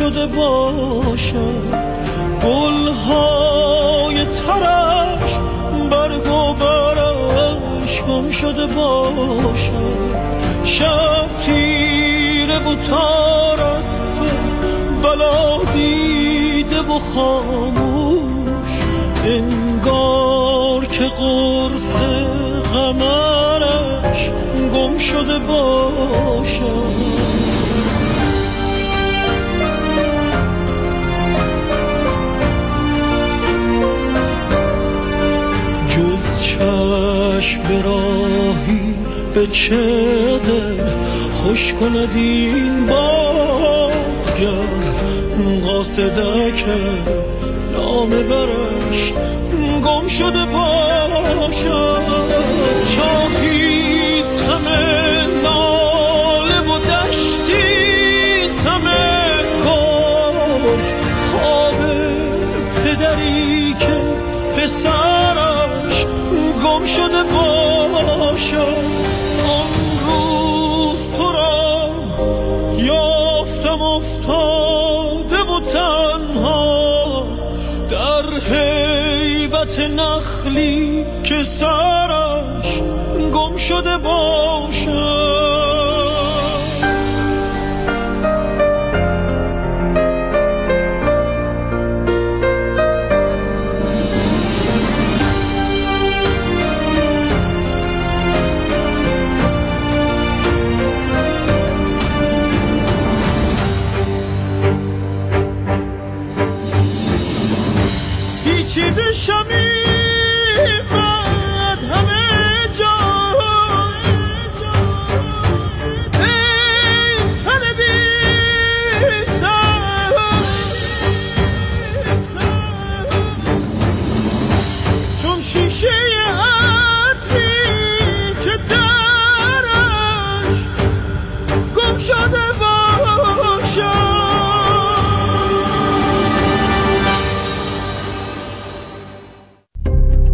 شده باشد، گلهای ترش برگ و برش گم شده باشد. شب تیره و تار است و بلا دیده و خاموش، انگار که قرص قمرش گم شده باشد. چشم به راهی به چه دل خوش کند این باغ، گر قاصدک نامه برش گم شده باشد. چاهیست همه ناله و دشتیست همه گرگ، خواب پدری که پسرش گم شده باشد. آن روز تو را یافتم افتاده و تنها در هیبت نخلی که سرش گم شده باشد.